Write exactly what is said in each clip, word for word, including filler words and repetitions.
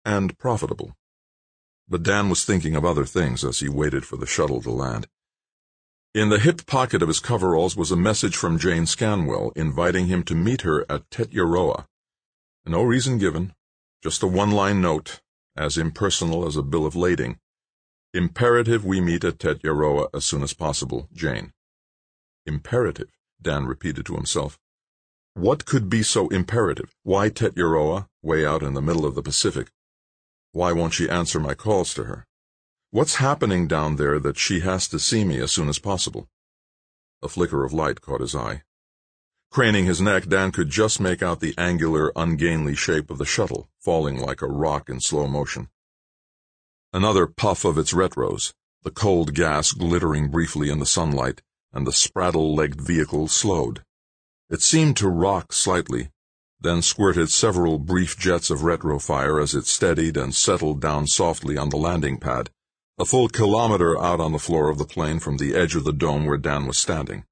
and profitable. But Dan was thinking of other things as he waited for the shuttle to land. In the hip pocket of his coveralls was a message from Jane Scanwell inviting him to meet her at Tetiaroa. No reason given, just a one-line note, as impersonal as a bill of lading. Imperative we meet at Tetiaroa as soon as possible, Jane. Imperative, Dan repeated to himself. What could be so imperative? Why Tetiaroa, way out in the middle of the Pacific? Why won't she answer my calls to her? What's happening down there that she has to see me as soon as possible? A flicker of light caught his eye. Craning his neck, Dan could just make out the angular, ungainly shape of the shuttle, falling like a rock in slow motion. Another puff of its retros, the cold gas glittering briefly in the sunlight, and the spraddle-legged vehicle slowed. It seemed to rock slightly, then squirted several brief jets of retro fire as it steadied and settled down softly on the landing pad, a full kilometer out on the floor of the plane from the edge of the dome where Dan was standing.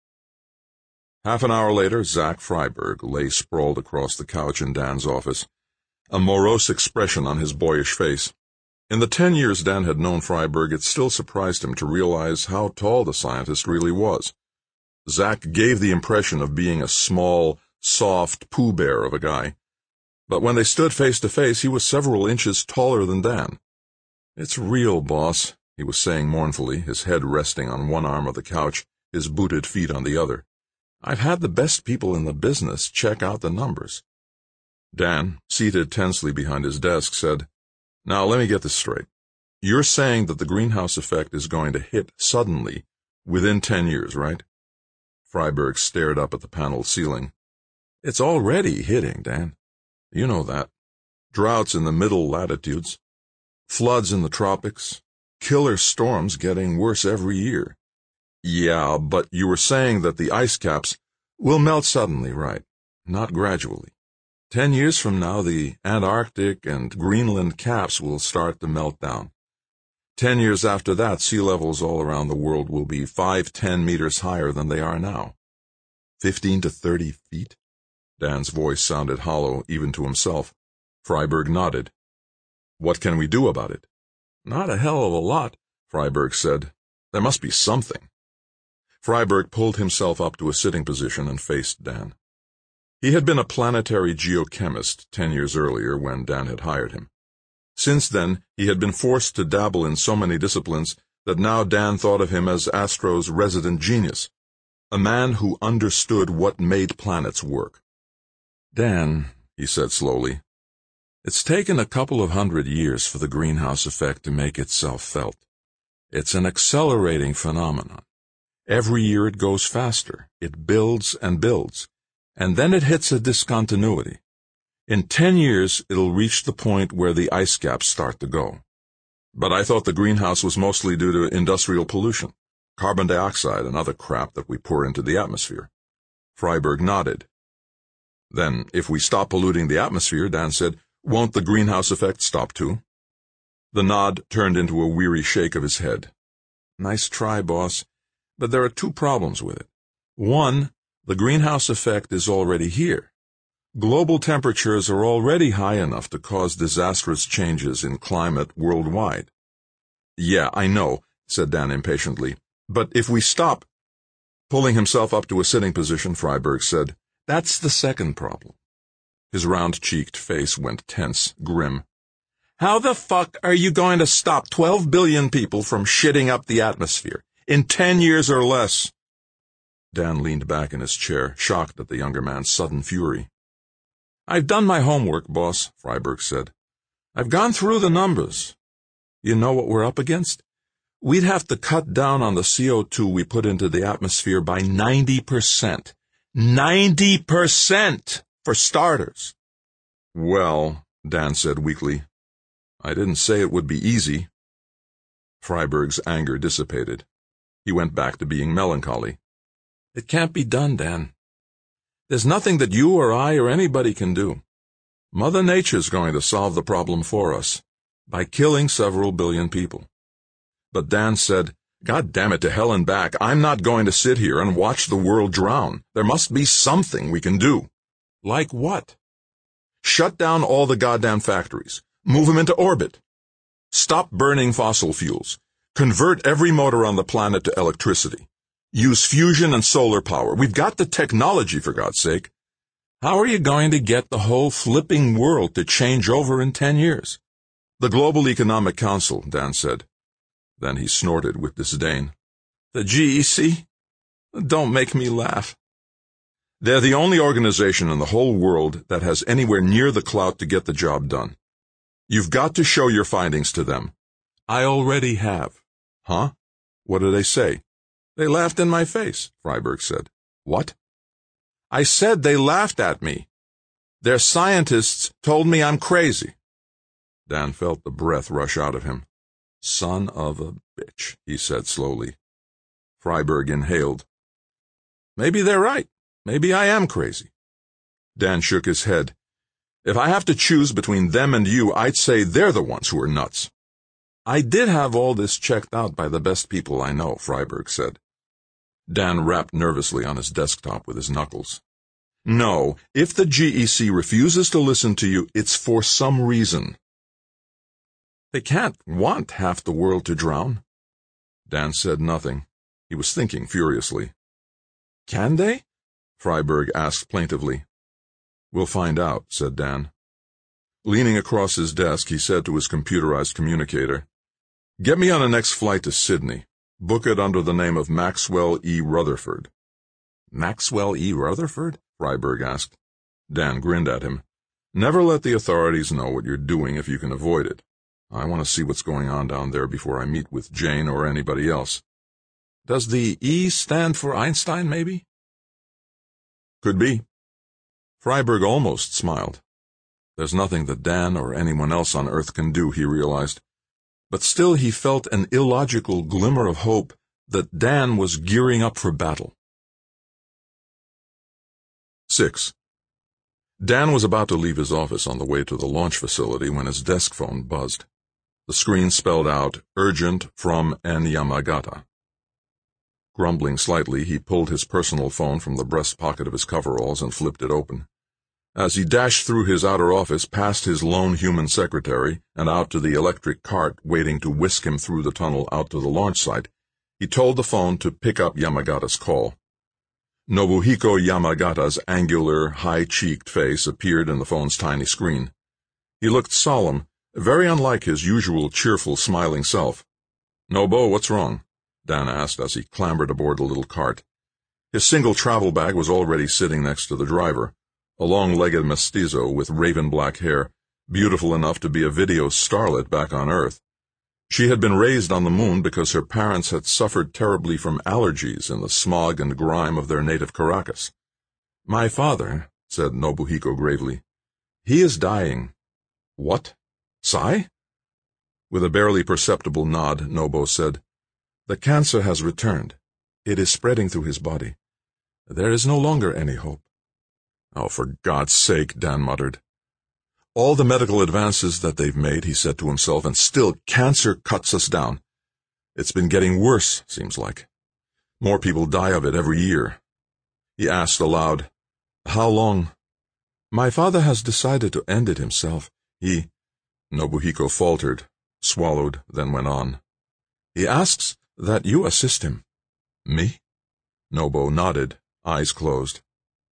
Half an hour later, Zach Freiberg lay sprawled across the couch in Dan's office, a morose expression on his boyish face. In the ten years Dan had known Freiberg, it still surprised him to realize how tall the scientist really was. Zach gave the impression of being a small, soft Pooh Bear of a guy, but when they stood face to face, he was several inches taller than Dan. "It's real, boss," he was saying mournfully, his head resting on one arm of the couch, his booted feet on the other. "I've had the best people in the business check out the numbers." Dan, seated tensely behind his desk, said, "Now let me get this straight. You're saying that the greenhouse effect is going to hit suddenly, within ten years, right?" Freiberg stared up at the paneled ceiling. "It's already hitting, Dan. You know that. Droughts in the middle latitudes, floods in the tropics, killer storms getting worse every year." "Yeah, but you were saying that the ice caps will melt suddenly, right? Not gradually. Ten years from now, the Antarctic and Greenland caps will start to melt down. Ten years after that, sea levels all around the world will be five, ten meters higher than they are now. Fifteen to thirty feet?" Dan's voice sounded hollow, even to himself. Freiberg nodded. "What can we do about it?" "Not a hell of a lot," Freiberg said. "There must be something." Freiberg pulled himself up to a sitting position and faced Dan. He had been a planetary geochemist ten years earlier when Dan had hired him. Since then, he had been forced to dabble in so many disciplines that now Dan thought of him as Astro's resident genius, a man who understood what made planets work. "Dan," he said slowly, "it's taken a couple of hundred years for the greenhouse effect to make itself felt. It's an accelerating phenomenon. Every year it goes faster, it builds and builds, and then it hits a discontinuity. In ten years, it'll reach the point where the ice caps start to go. But I thought the greenhouse was mostly due to industrial pollution, carbon dioxide and other crap that we pour into the atmosphere." Freiberg nodded. "Then, if we stop polluting the atmosphere," Dan said, "won't the greenhouse effect stop too?" The nod turned into a weary shake of his head. "Nice try, boss, but there are two problems with it. One, the greenhouse effect is already here. Global temperatures are already high enough to cause disastrous changes in climate worldwide." "Yeah, I know," said Dan impatiently, "but if we stop—" Pulling himself up to a sitting position, Freiberg said, "That's the second problem." His round-cheeked face went tense, grim. "How the fuck are you going to stop twelve billion people from shitting up the atmosphere in ten years or less?" Dan leaned back in his chair, shocked at the younger man's sudden fury. "I've done my homework, boss," Freiberg said. "I've gone through the numbers. You know what we're up against? We'd have to cut down on the C O two we put into the atmosphere by ninety percent. ninety percent, for starters." "Well," Dan said weakly, "I didn't say it would be easy." Freiberg's anger dissipated. He went back to being melancholy. "It can't be done, Dan. There's nothing that you or I or anybody can do. Mother Nature's going to solve the problem for us, by killing several billion people." But Dan said, "God damn it, to hell and back, I'm not going to sit here and watch the world drown. There must be something we can do." "Like what?" "Shut down all the goddamn factories. Move them into orbit. Stop burning fossil fuels. Convert every motor on the planet to electricity. Use fusion and solar power. We've got the technology, for God's sake. How are you going to get the whole flipping world to change over in ten years? The Global Economic Council, Dan said. Then he snorted with disdain. The G E C? Don't make me laugh. They're the only organization in the whole world that has anywhere near the clout to get the job done. You've got to show your findings to them. I already have. Huh? What did they say? They laughed in my face, Freiberg said. What? I said they laughed at me. Their scientists told me I'm crazy. Dan felt the breath rush out of him. Son of a bitch, he said slowly. Freiberg inhaled. Maybe they're right. Maybe I am crazy. Dan shook his head. If I have to choose between them and you, I'd say they're the ones who are nuts. I did have all this checked out by the best people I know, Freiberg said. Dan rapped nervously on his desktop with his knuckles. No, if the G E C refuses to listen to you, it's for some reason. They can't want half the world to drown. Dan said nothing. He was thinking furiously. Can they? Freiberg asked plaintively. We'll find out, said Dan. Leaning across his desk, he said to his computerized communicator, Get me on the next flight to Sydney. Book it under the name of Maxwell E. Rutherford. Maxwell E. Rutherford? Freiberg asked. Dan grinned at him. Never let the authorities know what you're doing if you can avoid it. I want to see what's going on down there before I meet with Jane or anybody else. Does the E stand for Einstein, maybe? Could be. Freiberg almost smiled. There's nothing that Dan or anyone else on Earth can do, he realized. But still he felt an illogical glimmer of hope that Dan was gearing up for battle. Six. Dan was about to leave his office on the way to the launch facility when his desk phone buzzed. The screen spelled out, Urgent from N. Yamagata. Grumbling slightly, he pulled his personal phone from the breast pocket of his coveralls and flipped it open. As he dashed through his outer office, past his lone human secretary, and out to the electric cart waiting to whisk him through the tunnel out to the launch site, he told the phone to pick up Yamagata's call. Nobuhiko Yamagata's angular, high-cheeked face appeared in the phone's tiny screen. He looked solemn, very unlike his usual cheerful, smiling self. "Nobo, what's wrong?" Dan asked as he clambered aboard the little cart. His single travel bag was already sitting next to the driver, a long-legged mestizo with raven-black hair, beautiful enough to be a video starlet back on Earth. She had been raised on the moon because her parents had suffered terribly from allergies in the smog and grime of their native Caracas. "My father," said Nobuhiko gravely. "He is dying." "What? Sai?" With a barely perceptible nod, Nobo said, "The cancer has returned. It is spreading through his body. There is no longer any hope." "Oh, for God's sake," Dan muttered. "All the medical advances that they've made," he said to himself, "and still cancer cuts us down. It's been getting worse, seems like. More people die of it every year." He asked aloud, "How long?" "My father has decided to end it himself. He—" Nobuhiko faltered, swallowed, then went on. "He asks that you assist him." "Me?" Nobo nodded, eyes closed.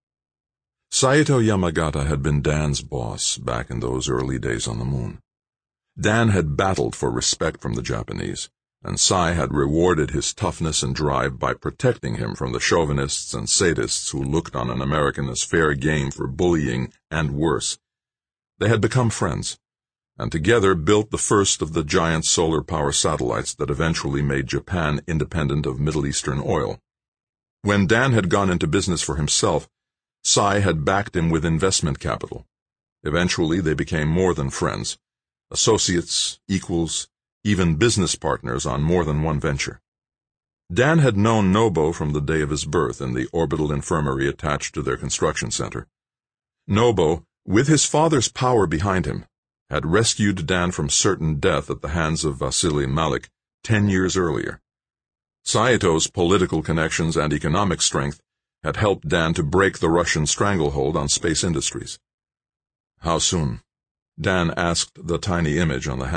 Saito Yamagata had been Dan's boss back in those early days on the moon. Dan had battled for respect from the Japanese, and Sai had rewarded his toughness and drive by protecting him from the chauvinists and sadists who looked on an American as fair game for bullying and worse. They had become friends, and together built the first of the giant solar power satellites that eventually made Japan independent of Middle Eastern oil. When Dan had gone into business for himself, Sai had backed him with investment capital. Eventually they became more than friends, associates, equals, even business partners on more than one venture. Dan had known Nobo from the day of his birth in the orbital infirmary attached to their construction center. Nobo, with his father's power behind him, had rescued Dan from certain death at the hands of Vasily Malik ten years earlier. Saito's political connections and economic strength had helped Dan to break the Russian stranglehold on space industries. "How soon?" Dan asked the tiny image on the